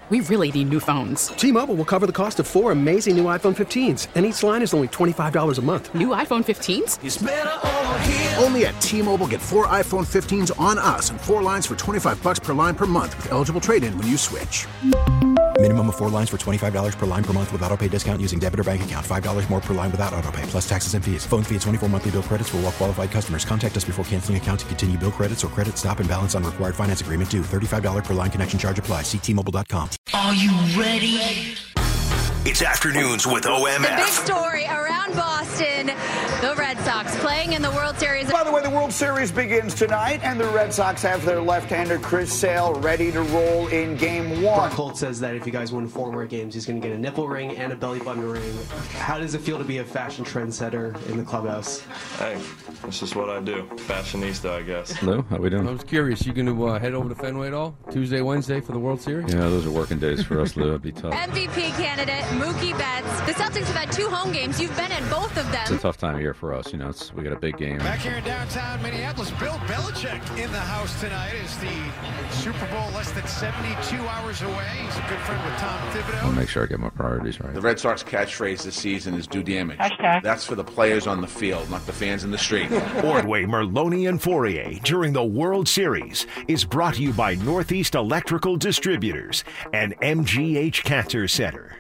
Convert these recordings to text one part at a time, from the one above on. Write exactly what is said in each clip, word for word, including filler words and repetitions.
we really need new phones. T-Mobile will cover the cost of four amazing new iPhone fifteens, and each line is only twenty-five dollars a month. New iPhone fifteens? It's better over here. Only at T-Mobile, get four iPhone fifteens on us and four lines for twenty-five dollars per line per month with eligible trade-in when you switch. Minimum of four lines for twenty-five dollars per line per month with autopay discount using debit or bank account. five dollars more per line without autopay, plus taxes and fees. Phone fee at twenty-four monthly bill credits for well-qualified customers. Contact us before canceling account to continue bill credits or credit stop and balance on required finance agreement due. thirty-five dollars per line connection charge applies. See T Mobile dot com. Are you ready? It's Afternoons with O M F. The big story around Boston, the Red Sox playing in the World Series. By the way, the World Series begins tonight, and the Red Sox have their left-hander Chris Sale ready to roll in Game one. Brock Holt says that if you guys win four more games, he's going to get a nipple ring and a belly button ring. How does it feel to be a fashion trendsetter in the clubhouse? Hey, that's just what I do. Fashionista, I guess. Hello, how we doing? I was curious, you going to uh, head over to Fenway at all? Tuesday, Wednesday for the World Series? Yeah, those are working days for us, Lou. That'd be tough. M V P candidate Mookie Betts. The Celtics have had two home games. You've been in both of them. It's a tough time of year for us. You know, it's, we got a big game. Back here in downtown Minneapolis, Bill Belichick in the house tonight as the Super Bowl less than seventy-two hours away. He's a good friend with Tom Thibodeau. I'll make sure I get my priorities right. The Red Sox catchphrase this season is do damage. Hashtag. That's for the players on the field, not the fans in the street. Ordway, Merloni, and Fourier during the World Series is brought to you by Northeast Electrical Distributors and M G H Cancer Center.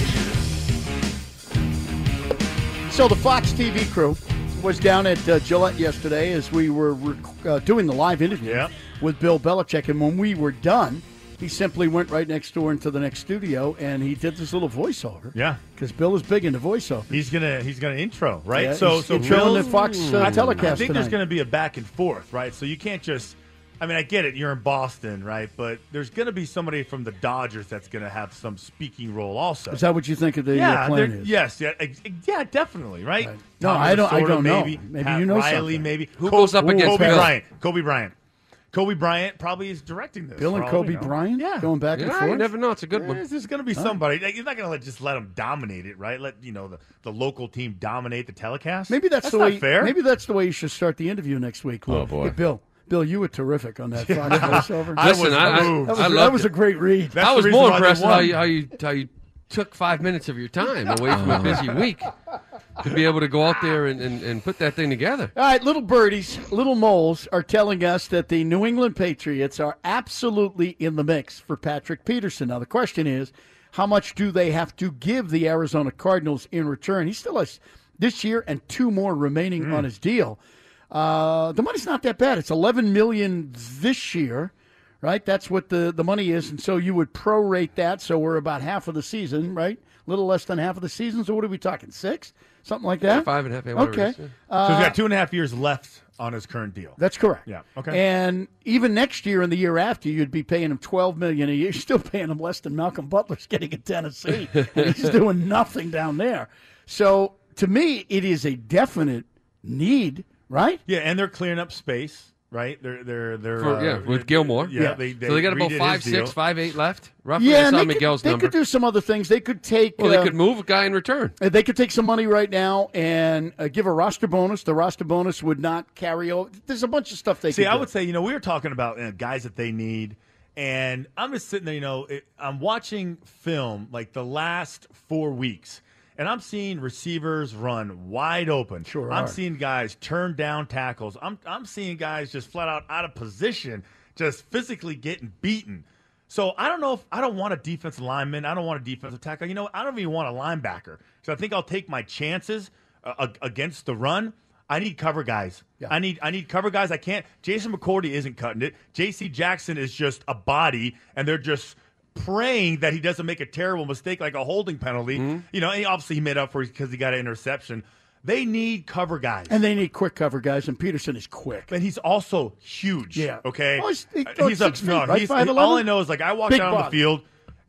So the Fox T V crew was down at uh, Gillette yesterday as we were rec- uh, doing the live interview yeah. with Bill Belichick. And when we were done, he simply went right next door into the next studio and he did this little voiceover. Yeah, because Bill is big into voiceover. He's gonna he's gonna intro right. Yeah, so he's so introing Bill, the Fox uh, I, telecast I think tonight. there's gonna be a back and forth, right? So you can't just. I mean, I get it. You're in Boston, right? But there's going to be somebody from the Dodgers that's going to have some speaking role also. Is that what you think of the yeah, uh, plan is? Yes, yeah, ex- yeah, definitely, right? right. No, I don't. I don't maybe, know. Maybe Pat you know Riley, something. maybe who Kobe, goes up against Kobe Bill? Bryant? Kobe Bryant. Kobe Bryant probably is directing this. Bill and Kobe Bryant, yeah, going back yeah, and forth. You never know. It's a good yeah, one. There's going to be somebody. Like, you're not going to let just let them dominate it, right? Let you know the, the local team dominate the telecast. Maybe that's, that's the not way. fair. Maybe that's the way you should start the interview next week. Oh, boy. Hey, Bill. Bill, you were terrific on that Fox voiceover. I Listen, was I, I, moved. That was, I that loved was it. a great read. That's I was the reason more why they impressed won. how you, how you how you took five minutes of your time away from a busy week to be able to go out there and, and, and put that thing together. All right, little birdies, little moles are telling us that the New England Patriots are absolutely in the mix for Patrick Peterson. Now, the question is, how much do they have to give the Arizona Cardinals in return? He still has this year and two more remaining mm. on his deal. Uh, the money's not that bad. It's eleven million dollars this year, right? That's what the, the money is, and so you would prorate that, so we're about half of the season, right? A little less than half of the season, so what are we talking, six? Something like that? Yeah, five and a half. Yeah, okay. It is, yeah. Uh, So he's got two and a half years left on his current deal. That's correct. Yeah. Okay. And even next year and the year after, you'd be paying him twelve million dollars a year. You're still paying him less than Malcolm Butler's getting in Tennessee, and he's doing nothing down there. So to me, it is a definite need, right? Yeah, and they're clearing up space. Right, they're they're they're For, uh, yeah, with Gilmore. Yeah, yeah. They, they so they got about redid five, his deal. six, five, eight left. Roughly, Yeah, I and saw they, Miguel's could, they number. could do some other things. They could take. Well, they uh, could move a guy in return. They could take some money right now and uh, give a roster bonus. The roster bonus would not carry over. There's a bunch of stuff they See, could I do. would say, you know, we were talking about you know, guys that they need, and I'm just sitting there, you know, it, I'm watching film like the last four weeks, and I'm seeing receivers run wide open. Sure I'm are. seeing guys turn down tackles. I'm I'm seeing guys just flat out out of position, just physically getting beaten. So I don't know if I don't want a defensive lineman. I don't want a defensive tackle. You know, I don't even want a linebacker. So I think I'll take my chances uh, against the run. I need cover guys. Yeah. I need I need cover guys. I can't. Jason McCourty isn't cutting it. J C Jackson is just a body, and they're just praying that he doesn't make a terrible mistake like a holding penalty. Mm-hmm. You know, and obviously he made up for it because he got an interception. They need cover guys. And they need quick cover guys, and Peterson is quick. And he's also huge. Yeah. Okay. Oh, he's- he's he's six a feet, no. right? He's five eleven? all I know is like I walked Big out on the body. field.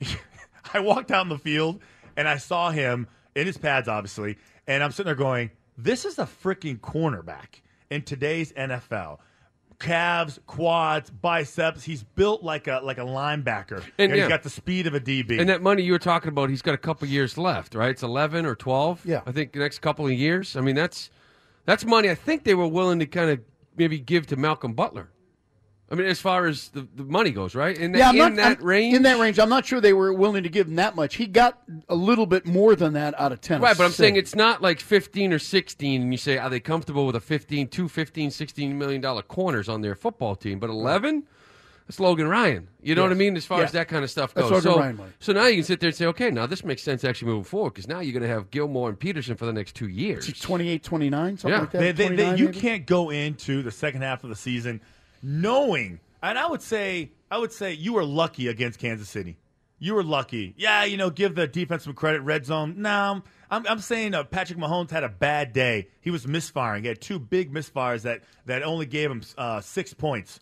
I walked out on the field and I saw him in his pads, obviously, and I'm sitting there going, "This is a freaking cornerback in today's N F L." Calves, quads, biceps. He's built like a like a linebacker, and, And, he's yeah. got the speed of a D B. And that money you were talking about, he's got a couple years left, right? It's eleven or twelve. Yeah. I think the next couple of years. I mean, that's that's money I think they were willing to kind of maybe give to Malcolm Butler I mean, as far as the, the money goes, right? In, the, yeah, I'm in not, that I'm- range? In that range. I'm not sure they were willing to give him that much. He got a little bit more than that out of Tennessee. Right, but I'm saying it's not like fifteen or sixteen, and you say, are they comfortable with a fifteen, two fifteen, sixteen million dollar corners on their football team? But eleven? That's Logan Ryan. You know Yes. what I mean? As far Yeah. as that kind of stuff That's goes. Logan So, Ryan money. so now you can sit there and say, okay, now this makes sense actually moving forward, because now you're going to have Gilmore and Peterson for the next two years. twenty-eight, twenty-nine, something Yeah. like that. They, they, they, twenty-nine you maybe? can't go into the second half of the season knowing, and I would say, I would say you were lucky against Kansas City. You were lucky. Yeah, you know, give the defense some credit. Red zone. No, I'm, I'm saying uh, Patrick Mahomes had a bad day. He was misfiring. He had two big misfires that that only gave him uh, six points.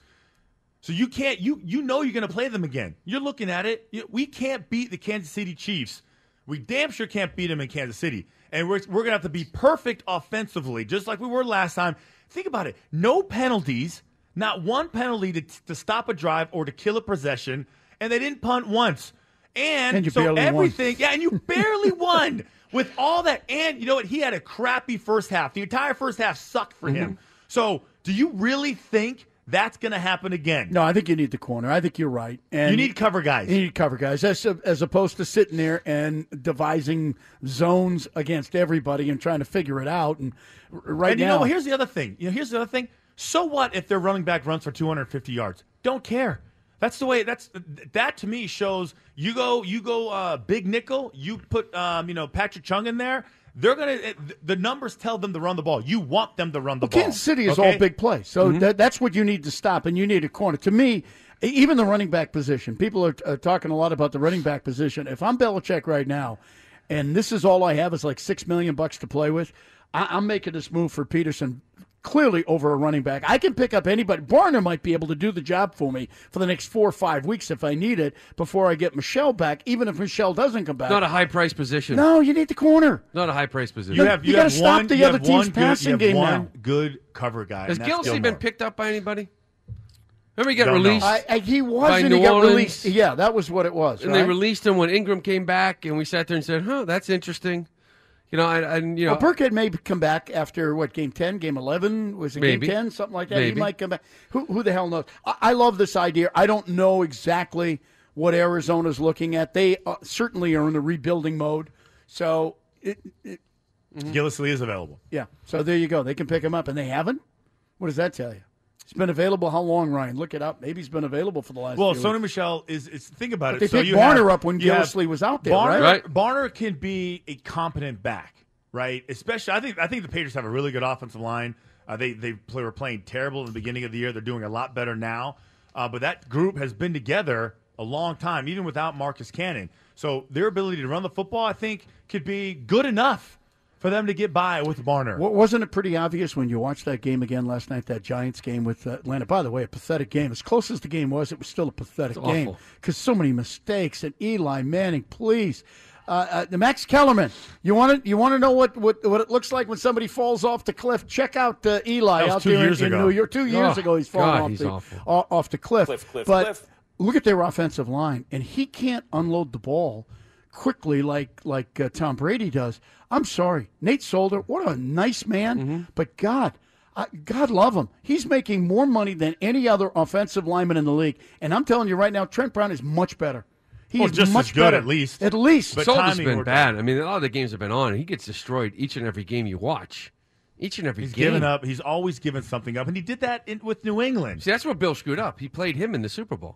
So you can't. You you know you're going to play them again. You're looking at it. You, we can't beat the Kansas City Chiefs. We damn sure can't beat them in Kansas City. And we're we're going to have to be perfect offensively, just like we were last time. Think about it. No penalties. Not one penalty to, to stop a drive or to kill a possession, and they didn't punt once. And, And you so barely won. everything, yeah, and you barely won with all that. And you know what? He had a crappy first half. The entire first half sucked for him. So, do you really think that's going to happen again? No, I think you need the corner. I think you're right. And You need cover guys. You need cover guys, as as opposed to sitting there and devising zones against everybody and trying to figure it out. And r- right and you now, know, here's the other thing. You know, here's the other thing. So what if their running back runs for two hundred fifty yards? Don't care. That's the way. That's that to me shows you go. You go uh, big nickel. You put um, you know Patrick Chung in there. They're gonna. The numbers tell them to run the ball. You want them to run the well, ball. Kansas City is okay? all big plays, so that, that's what you need to stop, and you need a corner. To me, even the running back position. People are uh, talking a lot about the running back position. If I'm Belichick right now, and this is all I have is like six million bucks to play with, I, I'm making this move for Peterson. Clearly over a running back. I can pick up anybody. Barner might be able to do the job for me for the next four or five weeks if I need it before I get Michelle back, even if Michelle doesn't come back. Not a high-priced position. No, you need the corner. Not a high-priced position. You have you, You gotta have stop one, the you other have team's one good, passing you have game one now. good cover guy. Has and that's Gilsey Gilmore. been picked up by anybody? Remember he got Don't know. released? I, I, he by wasn't. New He got Orleans, released. Yeah, that was what it was. And right? they released him when Ingram came back, and we sat there and said, huh, that's interesting. You know, and, and you know, Well, Burkhead may come back after, what, game ten, game eleven? Was it Maybe. game ten? Something like that. He Maybe. might come back. Who, who the hell knows? I, I love this idea. I don't know exactly what Arizona's looking at. They uh, certainly are in a rebuilding mode. So, it, it, Gillislee is available. yeah. So there you go. They can pick him up, and they haven't? What does that tell you? He's been available how long, Ryan? Look it up. Maybe he's been available for the last Well, few Sony weeks. Michel is, is think about But it. they so picked you Barner have- up when you have- Gillislee was out there, Barner, right? Barner can be a competent back, right? Especially, I think I think the Patriots have a really good offensive line. Uh, they they play, were playing terrible in the beginning of the year. They're doing a lot better now. Uh, but that group has been together a long time, even without Marcus Cannon. So their ability to run the football, I think, could be good enough for them to get by with Barner. Wa- Wasn't it pretty obvious when you watched that game again last night, that Giants game with uh, Atlanta? By the way, a pathetic game. As close as the game was, it was still a pathetic It's game awful. because so many mistakes. And Eli Manning, please. Uh, uh, the Max Kellerman, you want to you want to know what, what, what it looks like when somebody falls off the cliff? Check out uh, Eli That was out two there years in, in ago. New York. Two years Oh, ago, he's fallen God, off, he's the, awful. o- off the cliff. Cliff, cliff, but cliff. look at their offensive line, and he can't unload the ball quickly like like uh, Tom Brady does. I'm sorry, Nate Solder, what a nice man, Mm-hmm. but God, I, God love him. He's making more money than any other offensive lineman in the league, and I'm telling you right now, Trent Brown is much better. He Well, is just much as good better, at least. At least, But Solder's timing been worked bad. out. I mean, a lot of the games have been on. He gets destroyed each and every game you watch. Each and every He's game. given up. He's always given something up, and he did that in, with New England. See, that's what Bill screwed up. He played him in the Super Bowl.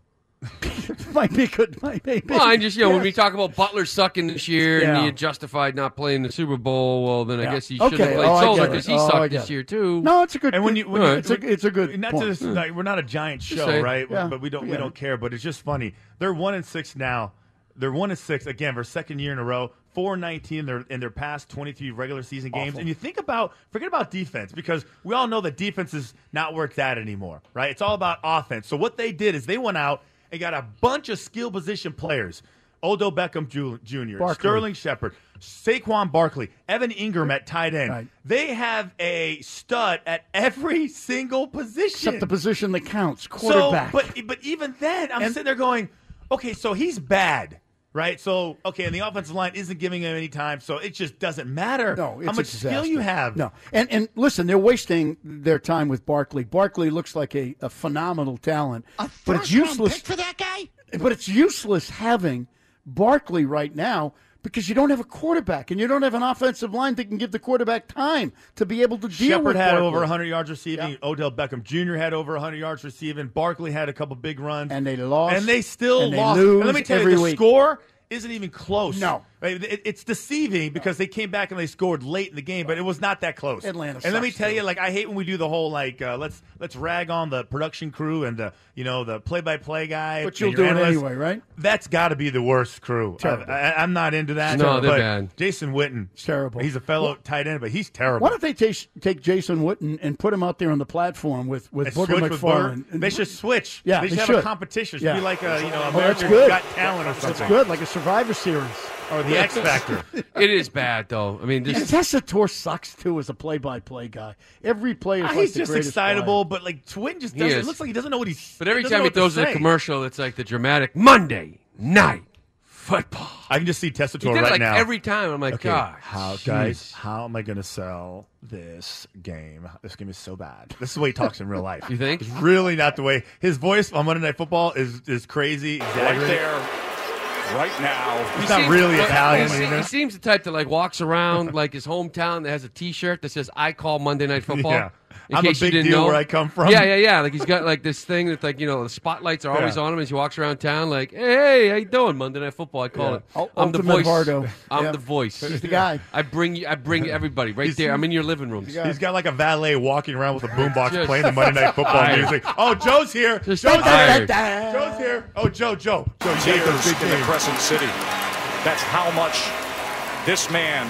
might be good. Might be. Well, I just, you know, when Yes. we talk about Butler sucking this year Yeah. and he had justified not playing the Super Bowl, well, then I Yeah. guess he should Okay. have played Oh, I Solder get it. because he Oh, I sucked get this it. year, too. No, it's a good. And when you, when All you right. it's a it's a good not point. to, like, we're not a giant Just show, saying. right? Yeah. But we don't we Yeah. don't care. But it's just funny. They're one and six now. They're one and six again for second year in a row. Four and nineteen in their in their past twenty three regular season games. Awful. And you think about forget about defense because we all know that defense is not where it's at anymore, right? It's all about offense. So what they did is they went out and got a bunch of skill position players. Odell Beckham Ju- Junior, Barkley. Sterling Shepard, Saquon Barkley, Evan Ingram at tight end. Right. They have a stud at every single position. Except the position that counts, quarterback. So, but but even then, I'm And- sitting there going, okay, so he's bad. right? So, okay, and the offensive line isn't giving him any time, so it just doesn't matter No, it's how a much skill disaster. you have. No, and and listen, they're wasting their time with Barkley. Barkley looks like a, a phenomenal talent, but it's useless for that guy. But it's useless having Barkley right now because you don't have a quarterback and you don't have an offensive line that can give the quarterback time to be able to deal Shepard with had Barkley. over one hundred yards receiving. Yeah. Odell Beckham Junior had over one hundred yards receiving. Barkley had a couple big runs. And they lost. And they still and they lost. lose And let me tell every you, the week. score isn't even close. No. Right? It- It's deceiving because they came back and they scored late in the game, but it was not that close. Atlanta And let me sucks, tell too. you, like I hate when we do the whole like uh, let's let's rag on the production crew and the you know the play by play guy. But you'll and your do it analyst. anyway, right? That's got to be the worst crew. Terrible. I, I, I'm not into that. No, they're but bad. Jason Witten, terrible. He's a fellow Well- tight end, but he's terrible. Why don't they take, take Jason Witten and put him out there on the platform with, with And Booger switch with McFarland? Booger? They should switch. Yeah, they should they have should. a competition. It should Yeah. be like a you know Oh, that's American good. Got Talent or something. That's good, like a Survivor Series. Or the X Factor. It is bad, though. I mean, And this, Tessitore sucks, too, as a play-by-play guy. Every player is Ah, like he's the just greatest excitable, but like Twin just He doesn't. It is. looks like he doesn't know what he's. but every doesn't time know he what to throws in a say. commercial, it's like the dramatic Monday night football. I can just see He Tessitore did it right like now. every time. I'm like, Okay, God, how jeez. guys? How am I going to sell this game? This game is so bad. This is the way he talks in real life. You think? It's really not the way his voice on Monday Night Football is is crazy. Right exaggerated. there, right now. He's He not seems- really but Italian. He, you know? he seems the type that like walks around like his hometown that has a T-shirt that says "I call Monday Night Football." Yeah. In I'm a case you big didn't deal know. where I come from. Yeah, yeah, yeah. Like he's got like this thing that like you know the spotlights are always Yeah. on him as he walks around town. Like, hey, hey, how you doing? Monday Night Football. I call Yeah. it. Ul- I'm the Ultimate voice. Bardo. I'm Yeah. the voice. He's the guy. I bring you. I bring everybody right He's- there. I'm in your living rooms. He's got like a valet walking around with a boombox Just- playing the Monday Night Football Tired. music. Oh, Joe's here. Just Joe's tired. here. Joe's here. Oh, Joe, Joe, Joe. you gotta go to Tears the big in the game. Crescent City. That's how much this man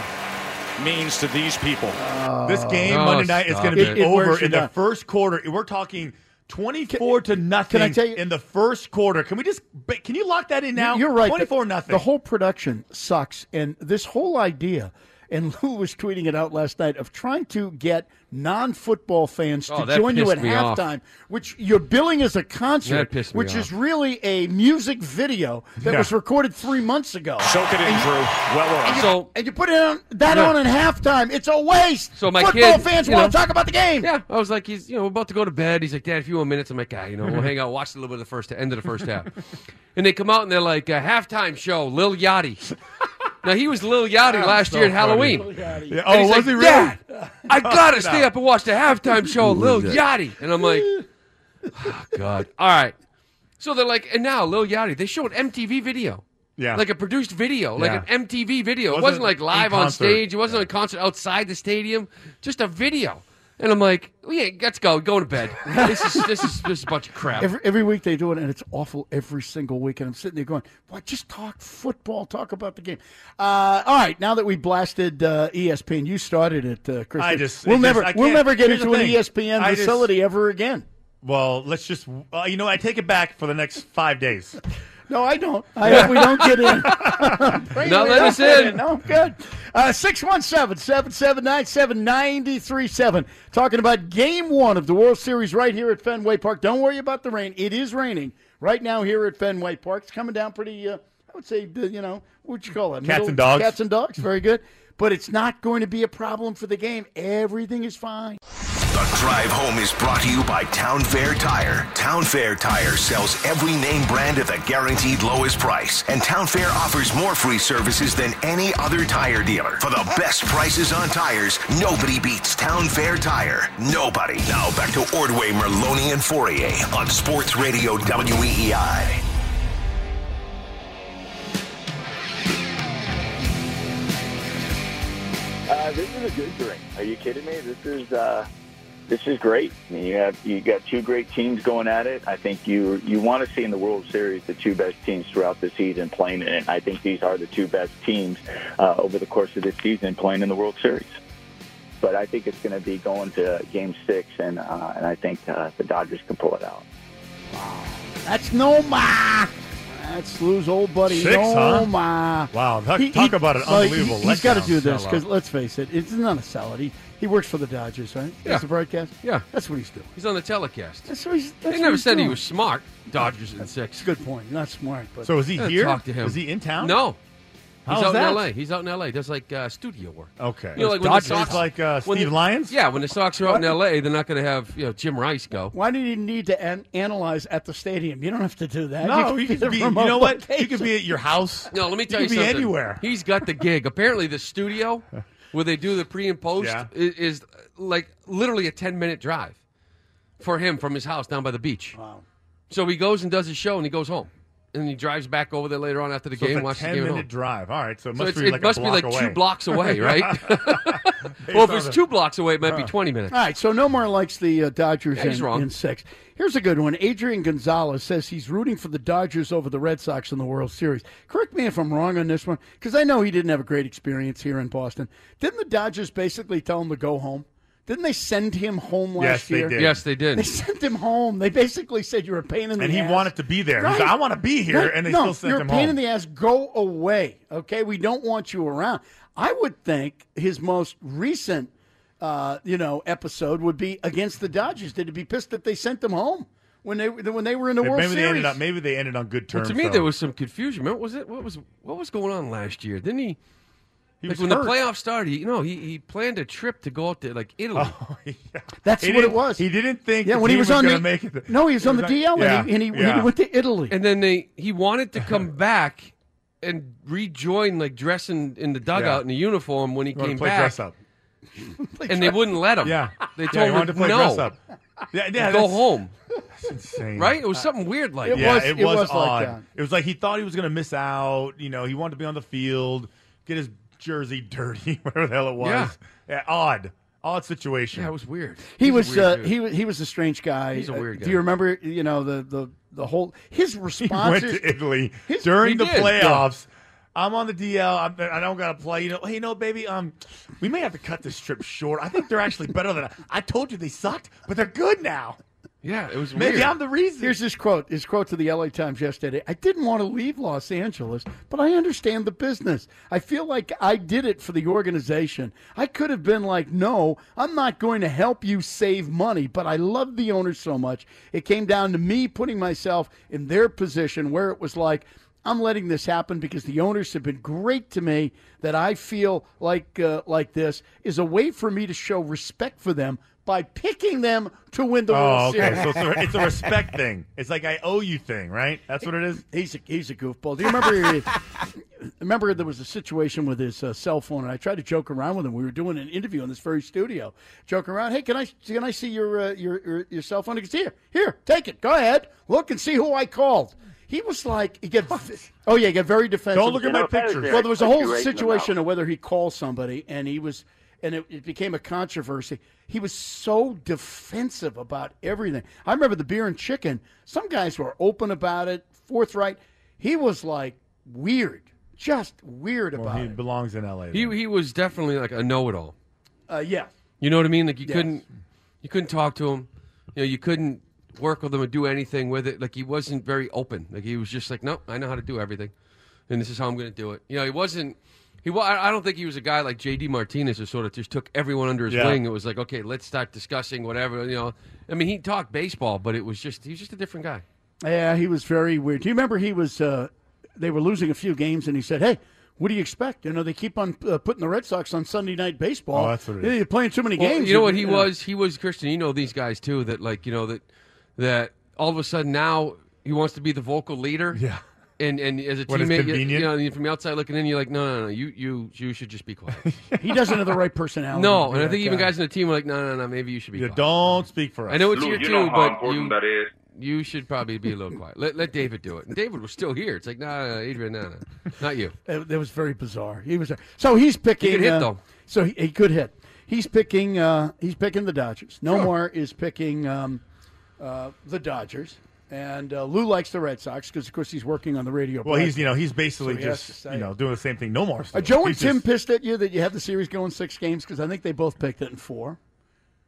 means to these people. This game Oh, Monday night is stop going to be it. It- it over wears you in the down. first quarter. We're talking twenty-four to nothing. can I tell you- in the first quarter? Can we just? Can you lock that in now? You're right. Twenty-four The- nothing. The whole production sucks, and this whole idea, and Lou was tweeting it out last night, of trying to get non-football fans Oh, to that join you pissed at me off. halftime, which you're billing as a concert, That pissed me which off. is really a music video that Yeah. was recorded three months ago. Soak it in, Drew. Well earned. So And you put it on, that Yeah. on in halftime. It's a waste. So my Football kid, fans you want know- to talk about the game. Yeah, I was like, he's you know we're about to go to bed. He's like, Dad, a few more minutes. I'm like, ah, you know, we'll hang out, watch a little bit of the first end of the first half. And they come out and they're like, uh, halftime show, Lil Yachty. Now he was Lil Yachty last so year at funny. Halloween. Yeah. And Oh, he's was like, he really? Dad, I gotta Oh, stay no. up and watch the halftime show, Lil Yachty. And I'm like, oh, God. All right. So they're like, and now Lil Yachty, they showed M T V video. Yeah. Like a produced video, like Yeah. an M T V video. It Wasn't wasn't like in live on concert. stage. It wasn't a concert outside the stadium. Just a video. And I'm like, well, yeah, let's go. Go to bed. This is this is this is a bunch of crap. Every, every week they do it, and it's awful every single week. And I'm sitting there going, "What? Just talk football. Talk about the game." Uh, all right, now that we blasted uh, E S P N, you started it, uh, Chris. I just- we'll it never just- I we'll can't- never get here's the into an thing. E S P N I just- facility ever again. Well, let's just. Uh, you know, I take it back for the next five days. No, I don't. I hope we don't get in. Pray Not we let don't us get in. No, good. Uh, six one seven, seven seven nine, seven nine three seven. Talking about game one of the World Series right here at Fenway Park. Don't worry about the rain. It is raining right now here at Fenway Park. It's coming down pretty, uh, I would say, you know, what'd you call it? Cats Middle- and dogs. Cats and dogs. Very good. But it's not going to be a problem for the game. Everything is fine. The drive home is brought to you by Town Fair Tire. Town Fair Tire sells every name brand at the guaranteed lowest price. And Town Fair offers more free services than any other tire dealer. For the best prices on tires, nobody beats Town Fair Tire. Nobody. Now back to Ordway, Merloni, and Fourier on Sports Radio W E E I. Uh, this is a good drink. Are you kidding me? This is uh, this is great. I mean, you have you got two great teams going at it. I think you you want to see in the World Series the two best teams throughout the season playing in it. I think these are the two best teams uh, over the course of this season playing in the World Series. But I think it's going to be going to Game Six, and uh, and I think uh, the Dodgers can pull it out. That's Noma. That's Lou's old buddy. Six, no, huh? ma. Wow, talk, talk about an well, unbelievable he, He's got to letdown. do this Sellout. because let's face it, it's not a sellout. He he works for the Dodgers, right? Yeah. That's the broadcast. Yeah. That's what he's doing. He's on the telecast. That's what he's. That's They what never he's said doing. he was smart. Dodgers in six. That's a good point. Not smart, but So is he Yeah, here? talk to him. Is he in town? No. How He's is out that? in L A. He's out in L A. Does like uh, studio work. Okay. You know, like when Dodgers. the Sox, like uh, when Steve the- Lyons? Yeah, when the Sox are out in L A, they're not going to have you know Jim Rice go. Why do you need to an- analyze at the stadium? You don't have to do that. No, you you can could be be. at a You know remote what? You location. could be at your house. No, let me tell you you, could be something. anywhere. He's got the gig. Apparently, the studio where they do the pre and post Yeah. is, is like literally a ten minute drive for him from his house down by the beach. Wow. So he goes and does his show, and he goes home, and he drives back over there later on after the So game, it's a watch the ten game at minute home. drive. All right, so it So must it's, be it like must a be block like away. two blocks away, right? well, if it's two blocks away, it might be twenty minutes. All right, so Nomar likes the uh, Dodgers Yeah, he's in, wrong. in six. Here's a good one. Adrian Gonzalez says he's rooting for the Dodgers over the Red Sox in the World Series. Correct me if I'm wrong on this one, because I know he didn't have a great experience here in Boston. Didn't the Dodgers basically tell him to go home? Didn't they send him home last Yes, they year? did. Yes, they did. They sent him home. They basically said you're a pain in the And he ass. wanted to be there. He's Right. like, I want to be here, Right. and they no, still sent you're him a pain home. in the ass. Go away. Okay, we don't want you around. I would think his most recent, uh, you know, episode would be against the Dodgers. Did he be pissed that they sent him home when they when they were in the World maybe Series? they ended up. Maybe they ended on good Well, terms. to me, though. there was some confusion. Remember, was it what was what was going on last year? Didn't he? He like was when hurt. the playoffs started, he, you know, he, he planned a trip to go out to like Italy. Oh, yeah. That's He what it didn't- was. He didn't think. Yeah, the when he team was on gonna the make it. no, he was on the like- D L yeah, and, he, and, he, and yeah. he went to Italy. And then they he wanted to come back and rejoin, like dressing in the dugout Yeah. in the uniform when he He wanted came to play back, dress up. and they wouldn't let him. Yeah, they Yeah, told he wanted him to play no, dress up. Yeah, yeah, go that's- home. That's insane. Right? It was something weird like It that. Yeah, was- it it was, was like odd. that. It was like he thought he was going to miss out. You know, he wanted to be on the field, get his jersey dirty, whatever the hell it was. Yeah. Yeah, odd, odd situation. Yeah, it was weird. He He's a was weird uh, dude. he was he was a strange guy. He's a Uh, weird Do guy. you remember? You know the the the whole his He responses. went to Italy His- during he the did, yeah. playoffs. I'm on the D L. I'm, I don't got to play. You know, hey, you know, baby. Um, we may have to cut this trip short. I think they're actually better than I, I told you. They sucked, but they're good now. Yeah, it was Maybe weird. I'm the reason. Here's his quote. His quote to the L A Times yesterday. I didn't want to leave Los Angeles, but I understand the business. I feel like I did it for the organization. I could have been like, no, I'm not going to help you save money, but I love the owners so much. It came down to me putting myself in their position where it was like, I'm letting this happen because the owners have been great to me, that I feel like uh, like this is a way for me to show respect for them by picking them to win the Oh, World okay. Series. So it's a, it's a respect thing. It's like I owe you thing, right? That's what it is. He's a, he's a goofball. Do you remember? remember there was a situation with his uh, cell phone, and I tried to joke around with him. We were doing an interview in this very studio, joking around. Hey, can I can I see your uh, your, your your cell phone? He goes, here, here, take it. Go ahead, look and see who I called. He was like, he get, oh yeah, he got very defensive. Don't look at my pictures. Well, there was a Put whole you right in the situation mouth. of whether he called somebody, and he was, and it, it became a controversy. He was so defensive about everything. I remember the beer and chicken. Some guys were open about it, forthright. He was like weird, just weird Well, about he it. belongs in L A. He then. he was definitely like a know-it-all. Uh, yeah, You know what I mean? Like you Yes. couldn't you couldn't talk to him. You know, you couldn't work with him or do anything with it. Like he wasn't very open. Like he was just like, nope, I know how to do everything, and this is how I'm going to do it. You know, he wasn't. He wa- I I don't think he was a guy like J D Martinez who sort of just took everyone under his Yeah. wing. It was like, okay, let's start discussing whatever. You know, I mean, he talked baseball, but it was just he was just a different guy. yeah, he was very weird. Do you remember he was? Uh, they were losing a few games, and he said, "Hey, what do you expect? You know, they keep on uh, putting the Red Sox on Sunday Night Baseball. Oh, that's what it is. Yeah, you're playing too many Well, games." you know what he know. was? He was Christian. You know these guys too. That like you know that that all of a sudden now he wants to be the vocal leader. Yeah. And and as a When it's teammate, you, convenient. you know, you- from the outside looking in, you're like, no, no, no, you you you should just be quiet. He doesn't have the right personality. no, to be and I that think even guy. guys in the team are like, no, no, no, maybe you should be Yeah, quiet. don't speak for us. I know it's Lou, here you too, know how but important you that is. you should probably be a little quiet. Let let David do it. And David was still here. It's like, no, no, no Adrian, no, no, not you. It, it was very bizarre. He was so he's picking. He could hit, uh, though. So he, he could hit. He's picking. Uh, he's picking the Dodgers. No Sure. more is picking um, uh, the Dodgers. And uh, Lou likes the Red Sox because, of course, he's working on the radio. Well, he's broadcast. you know he's basically So he has to just say you know it. doing the same thing. No more. Are stuff. Joe and He's Tim just- pissed at you that you have the series going six games? Because I think they both picked it in four.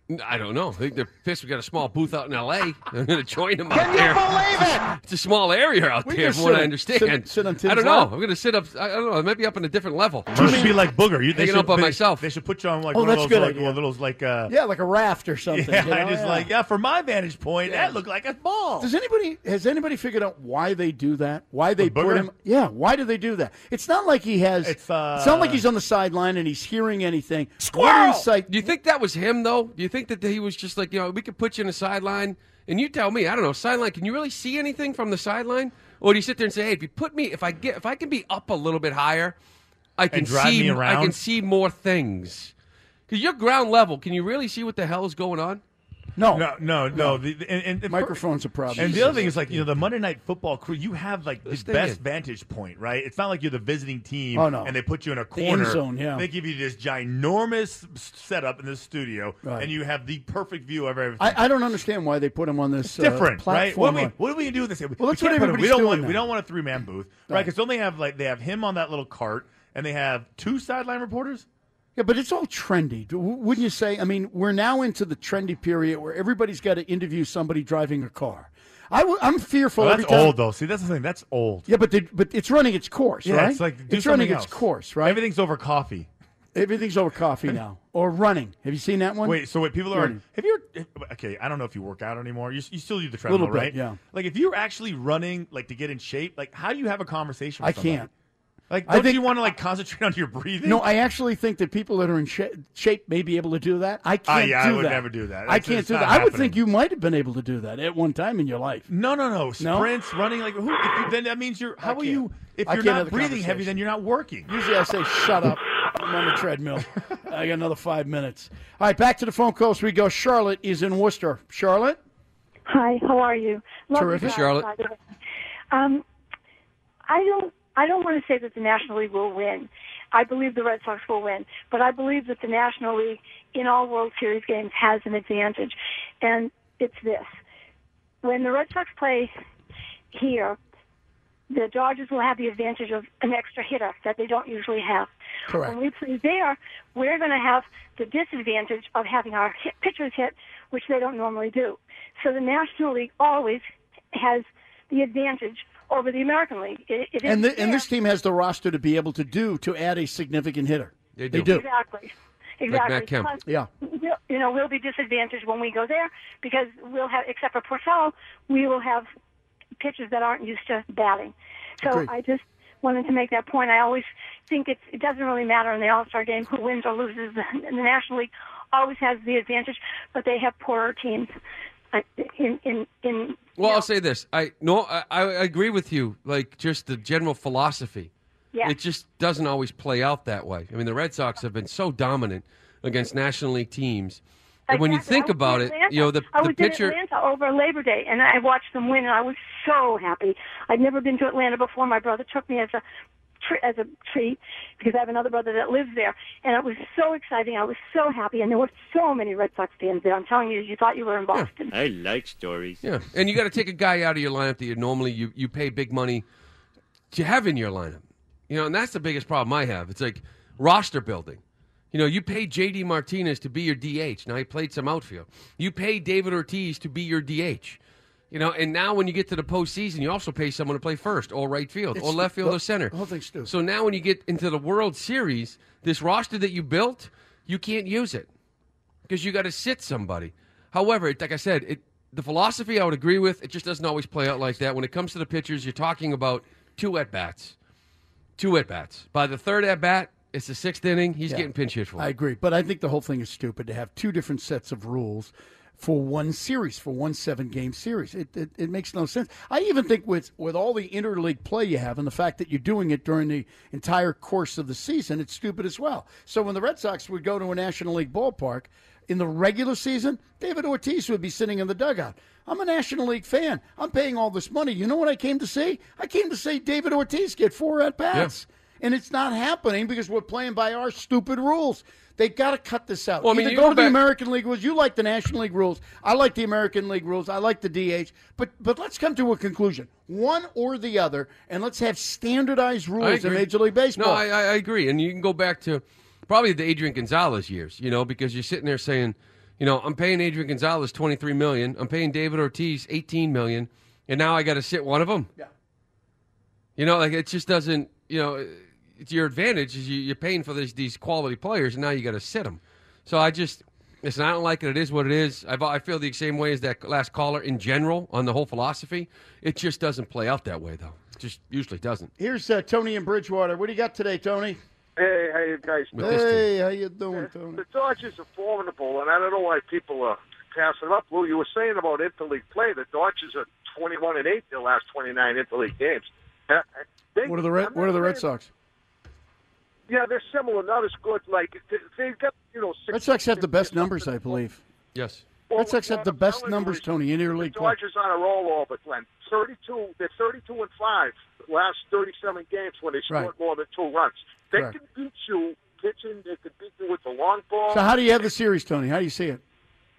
I don't know. I think they're pissed. We got a small booth out in L A. I'm going to join them Can out you there. believe it? It's a small area out We there, just from what sit- I understand. sit- sit on Tim's I don't know. lap? I'm going to sit up. I don't know. Maybe up on a different level. You should be like Booger. You, they Hanging should, up on they, myself. They should put you on like Oh, one of that's those, a good like, idea. one of those like uh, Yeah, like a raft or something. yeah, you know? I just Yeah. like yeah. From my vantage point, that looked like a ball. Does anybody has anybody figured out why they do that? Why they With put Booger? him? Yeah, why do they do that? It's not like he has. It's, uh, it's not like he's on the sideline and he's hearing anything. What Squirrel! insight? Do you think that was him, though? Do you think that he was just like, you know, we could put you in the sideline, and you tell me, I don't know, sideline, can you really see anything from the sideline? Or do you sit there and say, hey, if you put me, if I get, if I can be up a little bit higher, I can And drive see, me I around? can see more things. Because you're ground level, can you really see what the hell is going on? No, no, no, no. The, the- and, and, and Microphone's a problem. And the other thing is, like, you know, the Monday Night Football crew, you have like the This thing best is- vantage point, right? It's not like you're the visiting team, Oh, no. and they put you in a The end corner. zone, yeah. They give you this ginormous s- setup in the studio, Right. and you have the perfect view of everything. I, I don't understand why they put him on this It's different, uh, right? What platform. do we what do we do with this? Well, that's We what can't put him- everybody's we don't doing want now. we don't want a three man booth, right? Right. Because don't they have like they have him on that little cart, and they have two sideline reporters. Yeah, but it's all trendy, W- wouldn't you say? I mean, we're now into the trendy period where everybody's got to interview somebody driving a car. I w- I'm fearful. Oh, every that's time- old though. See, that's the thing. That's old. Yeah, but the, but it's running its course, Yeah, right? it's like do it's running something its else. course, right? Everything's over coffee. Everything's over coffee now, or running. Have you seen that one? Wait, so wait, people are. Running. Have you? Ever, okay, I don't know if you work out anymore. You, you still do the treadmill, Little bit, right? yeah. Like if you're actually running, like to get in shape, like how do you have a conversation? With I somebody? can't. Like, I don't think- you want to like concentrate on your breathing? No, I actually think that people that are in sh- shape may be able to do that. I can't Ah, yeah, I do would that. never do that. I It's- can't it's do not that. I would happening. think you might have been able to do that at one time in your life. No, no, no. No? Sprints, running, like who? If you, then that means you're. How are can't. you? If I you're can't not have the breathing heavy, conversation. then you're not working. Usually I say, shut up. I'm on the treadmill. I got another five minutes. All right, back to the phone calls we go. Charlotte is in Worcester. Charlotte? Hi, how are you? Love Terrific. you guys, Charlotte. by the way. Um, I don't. I don't want to say that the National League will win. I believe the Red Sox will win, but I believe that the National League in all World Series games has an advantage, and it's this: when the Red Sox play here, the Dodgers will have the advantage of an extra hitter that they don't usually have. Correct. When we play there, we're going to have the disadvantage of having our hit, pitchers hit, which they don't normally do. So the National League always has the advantage over the American League. It, it And, is the, and this team has the roster to be able to do, to add a significant hitter. They They do. do. Exactly. Exactly. Matt Kemp. Plus, Yeah. we'll- You know, we'll be disadvantaged when we go there because we'll have, except for Porcello, we will have pitchers that aren't used to batting. So Agreed. I just wanted to make that point. I always think it's, it doesn't really matter in the All-Star game who wins or loses. The, the National League always has the advantage, but they have poorer teams. uh, In in in Well, I'll say this. I no, I, I agree with you. Like just the general philosophy. Yeah. It just doesn't always play out that way. I mean, the Red Sox have been so dominant against National League teams. And when you Exactly. think I was about in it, Atlanta. you know, the, I the was pitcher. in Atlanta over Labor Day, and I watched them win, and I was so happy. I'd never been to Atlanta before. My brother took me as a tr- as a treat because I have another brother that lives there, and it was so exciting. I was so happy, and there were so many Red Sox fans there. I'm telling you, you thought you were in Boston. I like stories. Yeah, and you got to take a guy out of your lineup that you normally you, you pay big money to have in your lineup. You know, and that's the biggest problem I have. It's like roster building. You know, you pay J D Martinez to be your D H. Now he played some outfield. You pay David Ortiz to be your D H. You know, and now when you get to the postseason, you also pay someone to play first, or right field, It's or left field, the- or center. the whole thing's stupid. So now when you get into the World Series, this roster that you built, you can't use it because you got to sit somebody. However, like I said, it, the philosophy I would agree with. It just doesn't always play out like that. When it comes to the pitchers, you're talking about two at bats, two at bats. By the third at bat, it's the sixth inning. He's Yeah. getting pinch hit for. I agree, but I think the whole thing is stupid to have two different sets of rules for one series, for one seven-game series. It, it it makes no sense. I even think with, with all the interleague play you have and the fact that you're doing it during the entire course of the season, it's stupid as well. So when the Red Sox would go to a National League ballpark in the regular season, David Ortiz would be sitting in the dugout. I'm a National League fan. I'm paying all this money. You know what I came to see? I came to see David Ortiz get four at-bats. And it's not happening because we're playing by our stupid rules. They got to cut this out. Well, I mean, Either you go go to the back- American League rules. You like the National League rules. I like the American League rules. I like the D H. But but let's come to a conclusion. One or the other, and let's have standardized I rules in agree. Major League Baseball. No, I, I I agree, and you can go back to probably the Adrian Gonzalez years, you know, because you're sitting there saying, You know, I'm paying Adrian Gonzalez twenty-three million dollars. I'm paying David Ortiz eighteen million dollars, and now I got to sit one of them. Yeah. You know, like it just doesn't. You know, it's your advantage is you, you're paying for these these quality players, and now you got to sit them. So I just listen. I don't like it. It is what it is. I've, I feel the same way as that last caller in general on the whole philosophy. It just doesn't play out that way, though. It just usually doesn't. Here's uh, Tony in Bridgewater. What do you got today, Tony? Hey, how you guys With doing? this Hey, how you doing, Tony? The Dodgers are formidable, and I don't know why people are passing up. Well, you were saying about interleague play. The Dodgers are twenty-one and eight their last twenty-nine interleague games. Uh, they, What are the Red, I'm what are the not Red saying- Sox? Yeah, they're similar, not as good. Like they- they've got you know. Six, Red Sox have the best numbers, I believe. Yes. Red Sox have the best numbers, Tony, in The interleague play. Dodgers on a roll over, Glenn. Thirty-two. They're thirty-two and five the last thirty-seven games when they scored Right. more than two runs. They Correct. can beat you pitching. They can beat you with the long ball. So how do you have the series, Tony? How do you see it?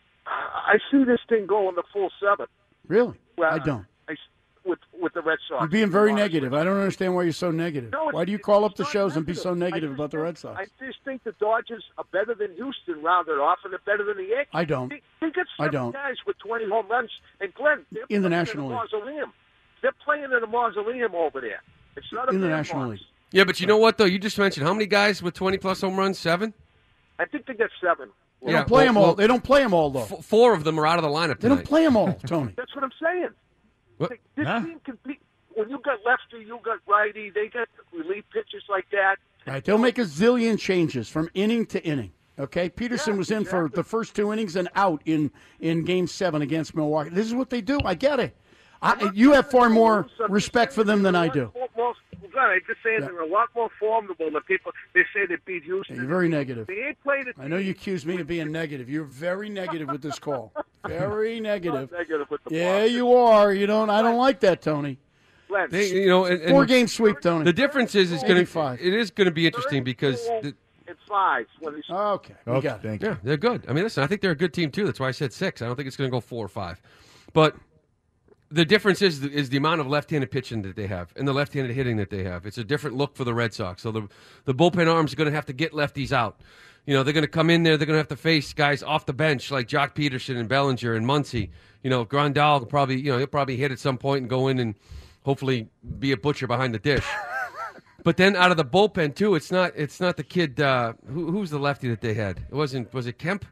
I see this thing going the full seven. Really? Well, I don't. I, with with the Red Sox. You're being very negative. I don't understand why you're so negative. No, it's- Why do you call up the it's not shows and be negative. so I negative just about the think- Red Sox? I just think the Dodgers are better than Houston rounded off, and they're better than the Yankees. I don't. They, they got I seven don't. guys with twenty home runs, and Glenn, they're In the playing National in a League. mausoleum. They're playing in a mausoleum over there. It's not a In the bandbox. National League. Yeah, but you know what, though? You just mentioned how many guys with twenty-plus home runs? Seven? I think they got seven. They Yeah, don't play well- them all. well, They don't play them all, though. F- four of them are out of the lineup They tonight. don't play them all, Tony. That's what I'm saying. What? This Huh? team can beat. When you got lefty, you got righty. They got relief pitchers like that. Right, they'll make a zillion changes from inning to inning. Okay, Peterson Yeah, was in for exactly. the first two innings and out in, in Game Seven against Milwaukee. This is what they do. I get it. I, you have far more respect for them than I do. More, more, God, I'm just saying Yeah. they're a lot more formidable than people. They say they beat Houston. You're very negative. They ain't played it. I know you accuse me of being negative. You're very negative with this call. Very negative. Negative with the Yeah, Boston. you are. You don't. I don't like that, Tony. Glenn, They, you know, and, and Four game sweep, Tony. The difference is, it's going to eighty-five. it is going to be interesting because the, and five. When they, Okay, we Okay, got it. thank yeah, you. they're good. I mean, listen, I think they're a good team too. That's why I said six. I don't think it's going to go four or five, but the difference is is the amount of left-handed pitching that they have and the left-handed hitting that they have. It's a different look for the Red Sox. So the the bullpen arms are going to have to get lefties out. You know, they're going to come in there. They're going to have to face guys off the bench like Jock Peterson and Bellinger and Muncy. You know, Grandal will probably you know he'll probably hit at some point and go in and hopefully be a butcher behind the dish. But then out of the bullpen too, it's not it's not the kid. Uh, who who's the lefty that they had? It wasn't was it Kemp?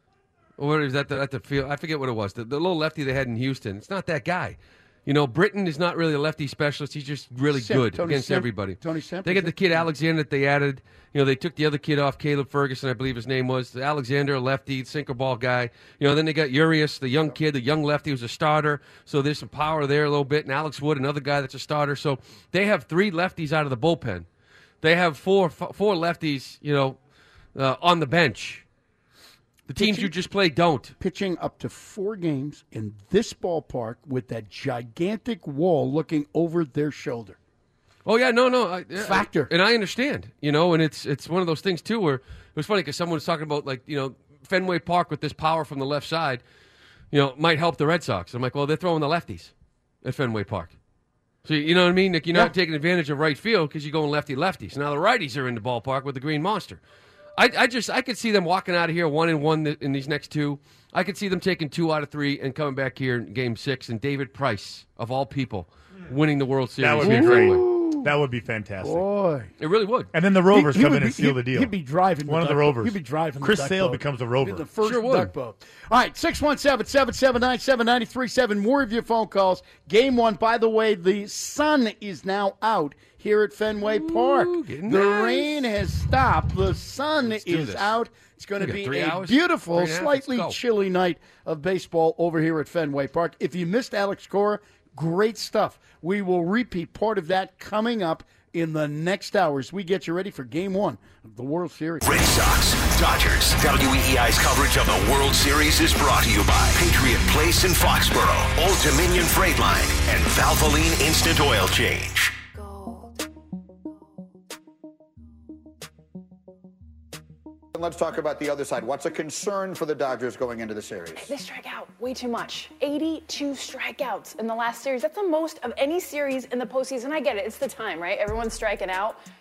Or is that the, at the field? I forget what it was. The, the little lefty they had in Houston. It's not that guy. You know, Britton is not really a lefty specialist. He's just really Semp- good Tony against Semp- everybody. Tony Semp, They is got the it? kid Alexander that they added. You know, they took the other kid off, Caleb Ferguson, I believe his name was. Alexander, a lefty, sinker ball guy. You know, then they got Urias, the young kid, the young lefty who's a starter. So there's some power there a little bit. And Alex Wood, another guy that's a starter. So they have three lefties out of the bullpen. They have four f- four lefties, you know, uh, on the bench. The teams Pitching- you just played don't. Pitching up to four games in this ballpark with that gigantic wall looking over their shoulder. Oh yeah, no, no, I, yeah, Factor. and I understand, you know, and it's it's one of those things too where it was funny because someone was talking about like you know Fenway Park with this power from the left side, you know, might help the Red Sox. I'm like, well, they're throwing the lefties at Fenway Park, so you know what I mean? Like you're not Yeah. taking advantage of right field because you're going lefty lefty. So now the righties are in the ballpark with the Green Monster. I, I just I could see them walking out of here one and one in these next two. I could see them taking two out of three and coming back here in Game Six and David Price of all people winning the World Series. That would here be at great. Fenway. That would be fantastic. Boy. It really would. And then the Rovers He- he come would in and be- seal he'd- the deal. He'd be driving the One of the duck Rovers. boat. He'd be driving the Chris duck Sale boat. becomes the He'd Rover. be the first Sure would. duck boat. All right, six one seven, seven seven nine, seven nine three seven. More of your phone calls. Game one, by the way, the sun is now out here at Fenway Park. getting The nice. rain has stopped. The sun do is this. out. It's going to We got be three a hours? beautiful, Three and a half? Let's slightly go. chilly night of baseball over here at Fenway Park. If you missed Alex Cora, great stuff. We will repeat part of that coming up in the next hours. We get you ready for Game One of the World Series. Red Sox, Dodgers. W E E I's coverage of the World Series is brought to you by Patriot Place in Foxborough, Old Dominion Freight Line, and Valvoline Instant Oil Change. Let's talk about the other side. What's a concern for the Dodgers going into the series? They strike out way too much. eighty-two strikeouts in the last series. That's the most of any series in the postseason. I get it. It's the time, right? Everyone's striking out.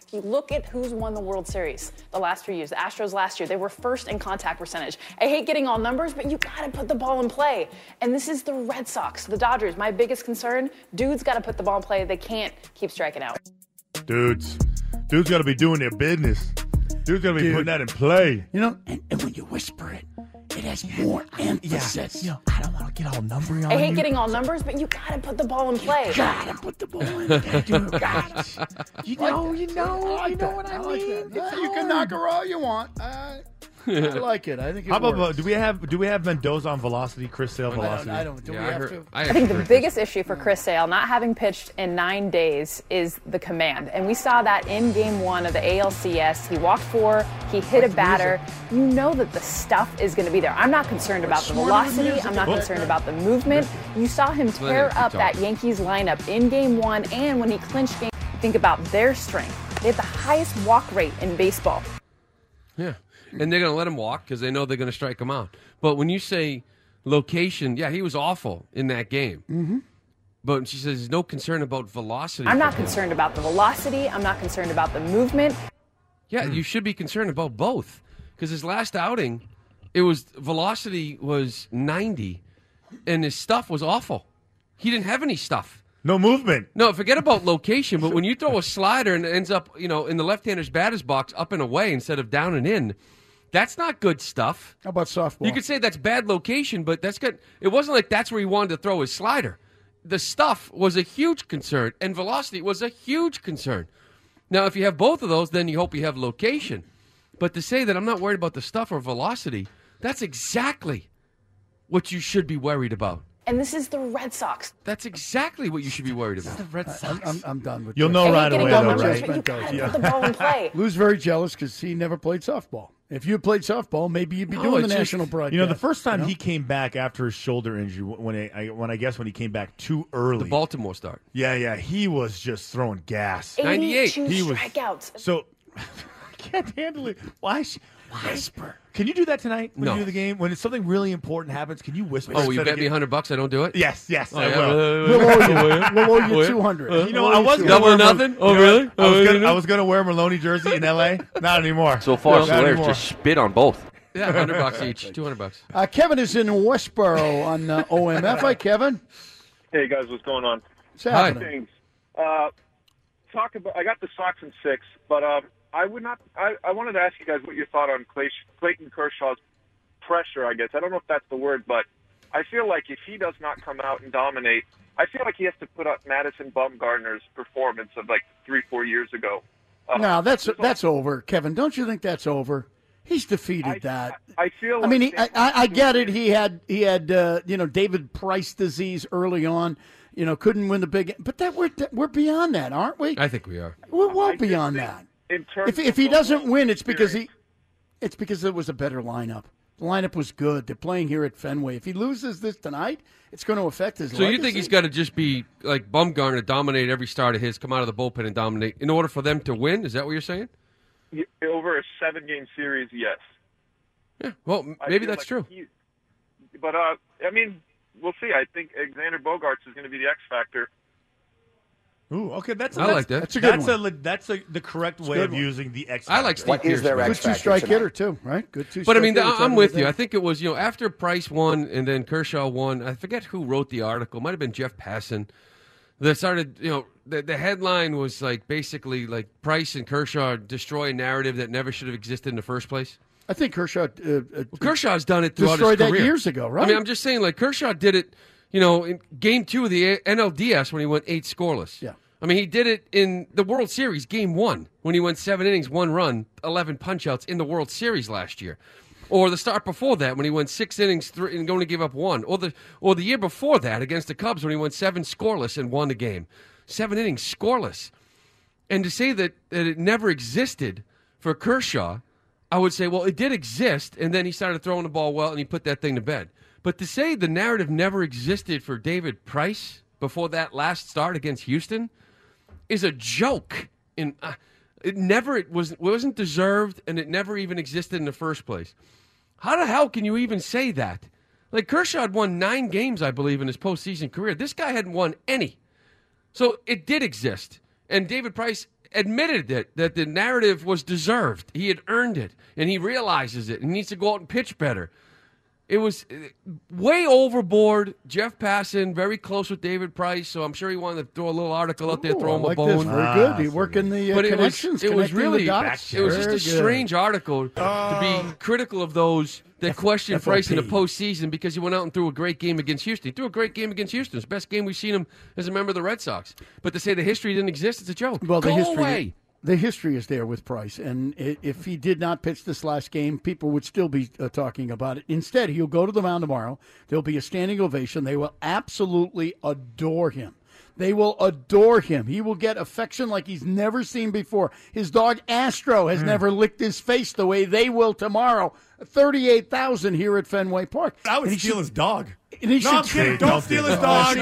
If you look at who's won the World Series the last few years, the Astros last year, they were first in contact percentage. I hate getting all numbers, but you got to put the ball in play. And this is the Red Sox, the Dodgers. My biggest concern, dudes got to put the ball in play. They can't keep striking out. Dudes. Dudes got to be doing their business. Dudes got to be Dude. putting that in play. You know, and, and when you whisper it, it has more emphasis. You know, I don't want to get all numbery on I hate you. getting all numbers, but you got to put the ball in play. You gotta put the ball in play. Dude, gosh. You know, you know, you know what I like mean. that. Uh, you can knock her all you want. Uh, I like it. I think it How about works. do we have do we have Mendoza on velocity? Chris Sale I don't- velocity. I don't- do we Yeah, I have heard- to? I I actually think the heard biggest issue for Chris Sale, not having pitched in nine days, is the command. And we saw that in game one of the A L C S. He walked four, he hit a batter. You know that the stuff is going to be there. I'm not concerned about the smarter than velocity. music I'm not at that concerned time. about the movement. You saw him Let tear it keep up that talking. Yankees lineup in game one and when he clinched game. Think about their strength. They have the highest walk rate in baseball. Yeah. And they're going to let him walk because they know they're going to strike him out. But when you say location, yeah, he was awful in that game. Mm-hmm. But she says there's no concern about velocity. I'm not for him. concerned about the velocity. I'm not concerned about the movement. Yeah, you should be concerned about both. Because his last outing, it was velocity was ninety, and his stuff was awful. He didn't have any stuff. No movement. No, forget about location. But when you throw a slider and it ends up, you know, in the left-hander's batter's box, up and away instead of down and in, that's not good stuff. How about softball? You could say that's bad location, but that's good. It wasn't like that's where he wanted to throw his slider. The stuff was a huge concern, and velocity was a huge concern. Now, if you have both of those, then you hope you have location. But to say that I'm not worried about the stuff or velocity, that's exactly what you should be worried about. And this is the Red Sox. That's exactly what you should be worried about. The Red I'm, I'm, I'm done with You'll this. know right getting away, all though, numbers, right? but you gotta put the ball in play. Lou's very jealous because he never played softball. If you had played softball, maybe you'd be No, doing the it's just- national broadcast. You know, the first time you know? he came back after his shoulder injury, when I, I when I guess when he came back too early, The Baltimore start. yeah, yeah, he was just throwing gas. ninety-eight. eighty-two He was- strikeouts. So I can't handle it. Why? Sh- whisper. Can you do that tonight when No. you do the game? When something really important happens, can you whisper? Oh, you instead of bet me getting- a hundred bucks I don't do it? Yes, yes, Oh, I yeah. will. We'll owe you, we'll owe you Wait. two hundred. Uh, You know, We'll I owe was you gonna Double wear or Mal- nothing? Oh, you know, really? I was Oh, gonna really? I was gonna wear Maloney jersey in L A. Not anymore. So far, Not Solaire anymore. just spit on both. Yeah, hundred bucks each, two hundred bucks. Uh, Kevin is in Westboro on uh, O M F. Hi, Kevin. Hey guys, what's going on? What's happening? Things. Uh, talk about. I got the Sox in six, but um, I would not. I, I wanted to ask you guys what your thought on Clay, Clayton Kershaw's pressure. I guess I don't know if that's the word, but I feel like if he does not come out and dominate, I feel like he has to put up Madison Bumgarner's performance of like three, four years ago. Uh, No, that's that's over, Kevin. Don't you think that's over? He's defeated I, that. I feel. I mean, like he, I, I I get it. He had he had uh, you know David Price disease early on. You know, couldn't win the big. But that we're we're beyond that, aren't we? I think we are. We're well I just beyond think that. in terms If if of he the doesn't whole win, it's because he experience- it's because it was a better lineup. The lineup was good. They're playing here at Fenway. If he loses this tonight, it's going to affect his. So you legacy. think he's got to just be like Bumgarner, dominate every start of his, come out of the bullpen and dominate in order for them to win? Is that what you're saying? over a seven-game series, yes. Yeah. Well, m- I maybe feel that's like true. he- but uh, I mean, we'll see. I think Xander Bogaerts is going to be the X factor. Ooh, okay, that's I that's, like that. That's a good that's one. a le- that's a, the correct way good of one. using the X. I like factor. Steve What is Pearson. their good X two factor strike tonight? hitter too, right? Good two. But I strike mean, hitter, I'm it's with you. everything. I think it was, you know, after Price won and then Kershaw won, I forget who wrote the article. It might have been Jeff Passan. That started, you know, the, the headline was like basically like Price and Kershaw destroy a narrative that never should have existed in the first place. I think Kershaw. Uh, uh, Well, Kershaw's done it throughout destroyed his that career. years ago, right? I mean, I'm just saying, like, Kershaw did it, you know, in game two of the N L D S when he went eight scoreless. Yeah. I mean, he did it in the World Series, game one, when he went seven innings, one run, eleven punch-outs in the World Series last year. Or the start before that when he went six innings three, and only gave up one. Or the or the year before that against the Cubs when he went seven scoreless and won the game. Seven innings scoreless. And to say that, that it never existed for Kershaw, I would say, well, it did exist, and then he started throwing the ball well, and he put that thing to bed. But to say the narrative never existed for David Price before that last start against Houston is a joke. In uh, it never it was wasn't deserved, and it never even existed in the first place. How the hell can you even say that? Like Kershaw had won nine games, I believe, in his postseason career. This guy hadn't won any. So it did exist. And David Price admitted that that the narrative was deserved. He had earned it, and he realizes it, and needs to go out and pitch better. It was way overboard. Jeff Passan, very close with David Price, so I'm sure he wanted to throw a little article out there, Ooh, throw him I like a bone. This. Very good. He working the uh, but it connections. was, it was connecting really, the dots. it was just Very a good. strange article to be critical of those that question F O P. Price in the postseason because he went out and threw a great game against Houston. He threw a great game against Houston. It's the best game we've seen him as a member of the Red Sox. But to say the history didn't exist, it's a joke. Well, the Go history, away. The history is there with Price, and i- if he did not pitch this last game, people would still be uh, talking about it. Instead, he'll go to the mound tomorrow. There'll be a standing ovation. They will absolutely adore him. They will adore him. He will get affection like he's never seen before. His dog Astro has Mm. never licked his face the way they will tomorrow. thirty-eight thousand here at Fenway Park. I would And he steal should- his dog. And he No, should I'm kidding. Don't steal his dog.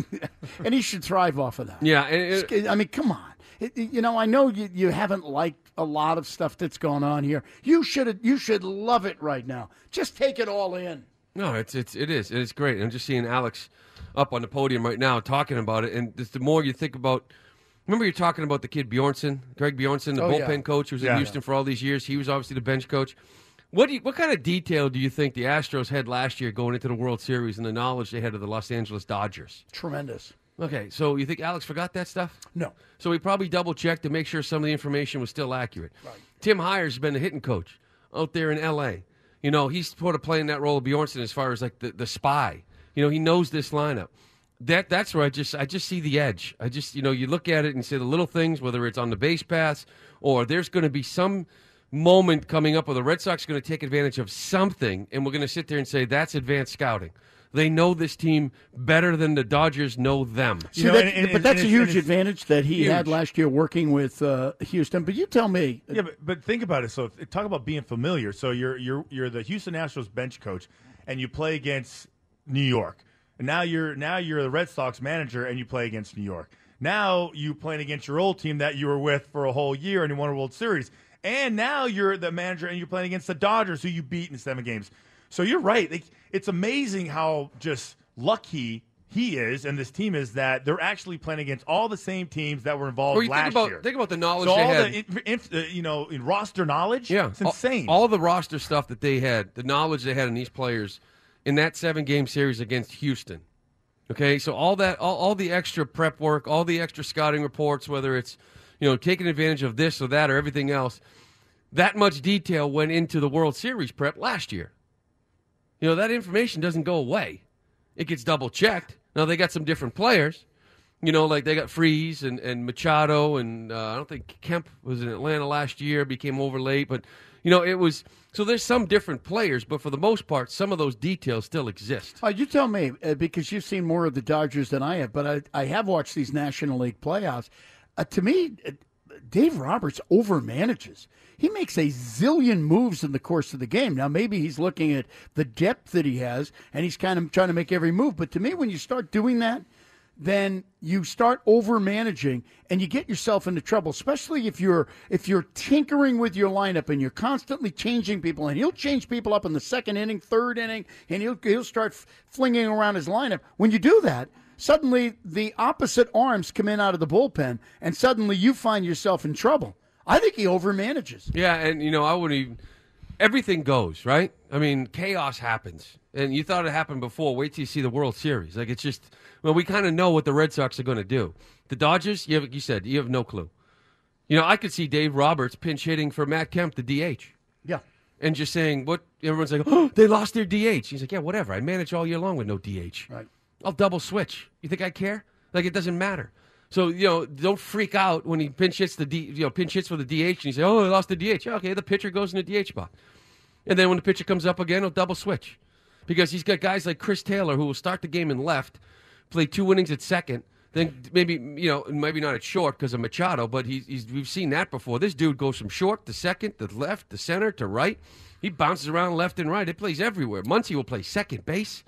and he should thrive off of that. Yeah, and it- I mean, come on. It, it- you know, I know you, you haven't liked a lot of stuff that's going on here. You should you should love it right now. Just take it all in. No, it's it's it is. It's great. I'm just seeing Alex up on the podium right now talking about it, and just the more you think about. Remember, you're talking about the kid Bjornson, Greg Bjornson, the Oh, bullpen yeah. coach who was Yeah. in Houston for all these years. He was obviously the bench coach. What do you, what kind of detail do you think the Astros had last year going into the World Series and the knowledge they had of the Los Angeles Dodgers? Tremendous. Okay, so you think Alex forgot that stuff? No. So he probably double checked to make sure some of the information was still accurate. Right. Tim Heyer's been the hitting coach out there in L A. You know, he's sort of playing that role of Bjornson as far as like the, the spy. You know, he knows this lineup. That that's where I just I just see the edge. I just you know you look at it and say the little things, whether it's on the base paths or there's going to be some moment coming up where the Red Sox are going to take advantage of something, and we're going to sit there and say that's advanced scouting. They know this team better than the Dodgers know them. See, that- but that's a huge advantage that he had last year working with uh, Houston. But you tell me. Yeah, but, but think about it. So if, talk about being familiar. So you're you're you're the Houston Astros bench coach, and you play against New York. And now you're now you're the Red Sox manager, and you play against New York. Now you playing against your old team that you were with for a whole year, and you won a World Series. And now you're the manager, and you're playing against the Dodgers, who you beat in seven games. So you're right. Like, it's amazing how just lucky he is and this team is that they're actually playing against all the same teams that were involved Or you last think about year. think about the knowledge so they all had. the in, inf- uh, you know in roster knowledge. Yeah, it's insane. All, all the roster stuff that they had, the knowledge they had in these players in that seven-game series against Houston. Okay, so all that, all, all the extra prep work, all the extra scouting reports, whether it's you know taking advantage of this or that or everything else, that much detail went into the World Series prep last year. You know that information doesn't go away; it gets double checked. Now they got some different players. You know, like they got Freese and, and Machado, and uh, I don't think Kemp was in Atlanta last year, became over late. But, you know, it was – so there's some different players, but for the most part, some of those details still exist. Uh, you tell me, uh, because you've seen more of the Dodgers than I have, but I, I have watched these National League playoffs. Uh, to me, uh, Dave Roberts overmanages. He makes a zillion moves in the course of the game. Now, maybe he's looking at the depth that he has, and he's kind of trying to make every move. But to me, when you start doing that, then you start over managing and you get yourself into trouble, especially if you're if you're tinkering with your lineup and you're constantly changing people. And he'll change people up in the second inning, third inning, and he'll he'll start f- flinging around his lineup. When you do that, suddenly the opposite arms come in out of the bullpen, and suddenly you find yourself in trouble. I think he over manages. Yeah, and, you know, I wouldn't even – everything goes, right? I mean, chaos happens. And you thought it happened before. Wait till you see the World Series. Like, it's just – well, we kind of know what the Red Sox are going to do. The Dodgers, you, have, you said, you have no clue. You know, I could see Dave Roberts pinch hitting for Matt Kemp, the D H. Yeah. And just saying, what everyone's like, oh, they lost their D H. He's like, yeah, whatever. I manage all year long with no D H. Right. I'll double switch. You think I care? Like, it doesn't matter. So, you know, don't freak out when he pinch hits the D, you know, pinch hits for the D H, and you say, oh, he lost the D H. Yeah, okay, the pitcher goes in the D H spot. And then when the pitcher comes up again, he'll double switch. Because he's got guys like Chris Taylor who will start the game in left, play two innings at second, then maybe, you know, maybe not at short because of Machado, but he's, he's we've seen that before. This dude goes from short to second, to left, to center, to right. He bounces around left and right. He plays everywhere. Muncy will play second base.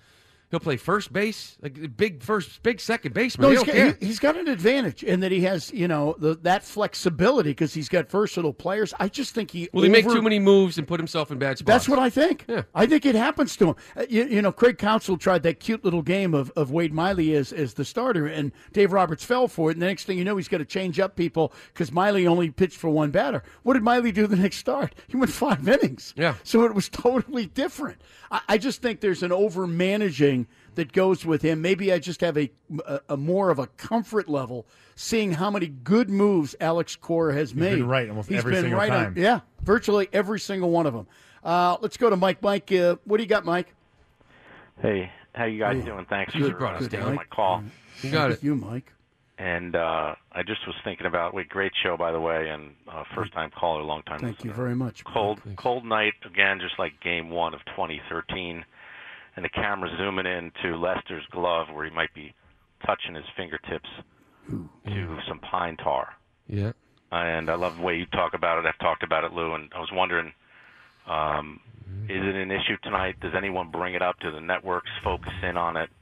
He'll play first base, like big first, big second baseman. No, He he's don't got, care. he, he's got an advantage in that he has, you know, the, that flexibility because he's got versatile players. I just think he Will he make over- too many moves and put himself in bad spots? That's what I think. Yeah. I think it happens to him. Uh, you, you know, Craig Counsell tried that cute little game of, of Wade Miley as, as the starter, and Dave Roberts fell for it. And the next thing you know, he's got to change up people because Miley only pitched for one batter. What did Miley do the next start? He went five innings. Yeah. So it was totally different. I, I just think there's an over-managing that goes with him. Maybe I just have a, a, a more of a comfort level seeing how many good moves Alex Cora has He's made. been right almost He's every been single right on- time. yeah, virtually every single one of them. Uh, let's go to Mike. Mike, uh, what do you got, Mike? Hey, how you guys Hey. doing? Thanks Good, for brought us uh, taking down. my call. You got it. You, Mike. And uh, I just was thinking about, wait, great show, by the way, and uh, first-time caller, long-time Thank listener. you very much. Cold, cold night, again, just like game one of twenty thirteen, and the camera zooming in to Lester's glove where he might be touching his fingertips to some pine tar. Yeah. And I love the way you talk about it. I've talked about it, Lou, and I was wondering, um, is it an issue tonight? Does anyone bring it up? Do the networks focus in on it?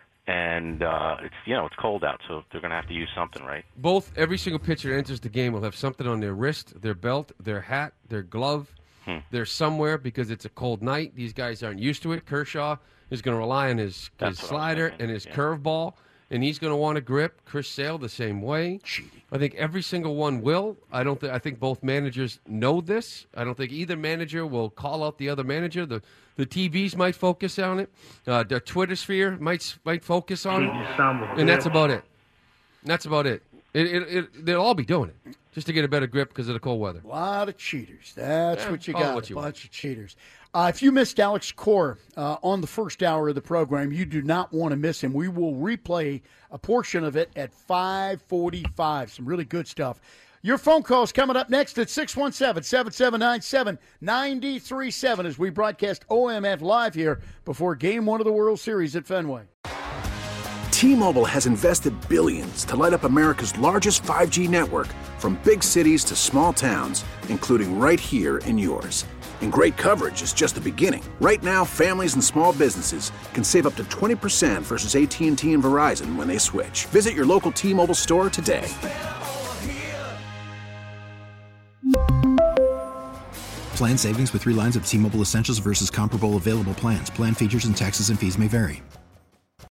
And uh, it's you know it's cold out, so they're going to have to use something, right? Both, every single pitcher that enters the game will have something on their wrist, their belt, their hat, their glove. Hmm. They're somewhere because it's a cold night. These guys aren't used to it. Kershaw is going to rely on his, his That's what I was slider thinking, and his yeah. curveball, and he's going to want to grip. Chris Sale the same way. I think every single one will. I don't. Th- I think both managers know this. I don't think either manager will call out the other manager. The the T Vs might focus on it. Uh, the Twitter sphere might might focus on it, and that's about it. And that's about it. It, it, it. They'll all be doing it just to get a better grip because of the cold weather. A lot of cheaters. That's Yeah, what you call it got. what you a want. bunch of cheaters. Uh, if you missed Alex Cora uh, on the first hour of the program, you do not want to miss him. We will replay a portion of it at five forty-five. Some really good stuff. Your phone calls coming up next at six one seven, seven seven nine, seven nine three seven as we broadcast O M F live here before Game One of the World Series at Fenway. T-Mobile has invested billions to light up America's largest five G network, from big cities to small towns, including right here in yours. And great coverage is just the beginning. Right now, families and small businesses can save up to twenty percent versus A T and T and Verizon when they switch. Visit your local T-Mobile store today. Plan savings with three lines of T-Mobile Essentials versus comparable available plans. Plan features and taxes and fees may vary.